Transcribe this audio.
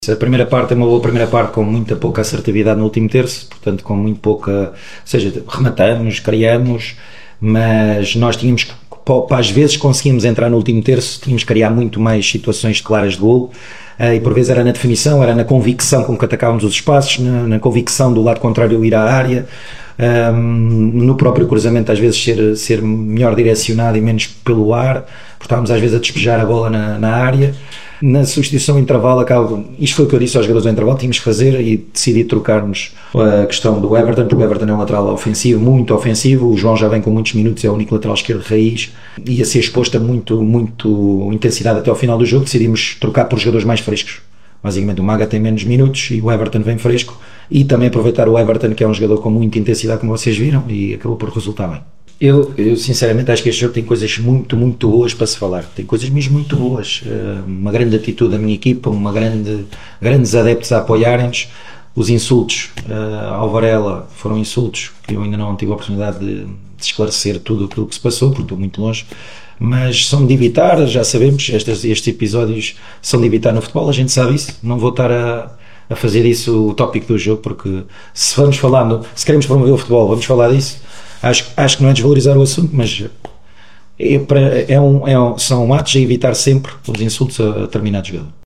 A primeira parte é uma boa primeira parte com muita pouca assertividade no último terço, portanto com muito pouca, ou seja, rematamos, criamos, mas nós tínhamos que, às vezes conseguimos entrar no último terço, tínhamos que criar muito mais situações claras de golo, e por vezes era na definição, era na convicção com que atacávamos os espaços, na convicção do lado contrário ir à área, no próprio cruzamento às vezes ser melhor direcionado e menos pelo ar, porque estávamos às vezes a despejar a bola na área. Na substituição intervalo, isto foi o que eu disse aos jogadores do intervalo, tínhamos que fazer e decidi trocarmos a questão do Everton, porque o Everton é um lateral ofensivo, muito ofensivo, o João já vem com muitos minutos, é o único lateral esquerdo de raiz, ia ser exposto a muito intensidade até ao final do jogo, decidimos trocar por jogadores mais frescos. Basicamente o Maga tem menos minutos e o Everton vem fresco, e também aproveitar o Everton, que é um jogador com muita intensidade, como vocês viram, e acabou por resultar bem. Eu sinceramente acho que este jogo tem coisas muito boas para se falar, tem coisas mesmo muito boas, uma grande atitude da minha equipa, grandes adeptos a apoiarem-nos. Os insultos ao Varela foram insultos que eu ainda não tive a oportunidade de esclarecer tudo aquilo que se passou, porque estou muito longe, mas são de evitar, já sabemos, estes episódios são de evitar no futebol, a gente sabe isso, não vou estar a fazer isso o tópico do jogo, porque se queremos promover o futebol, vamos falar disso. Acho que não é desvalorizar o assunto, mas são atos a evitar sempre os insultos a determinado jogador.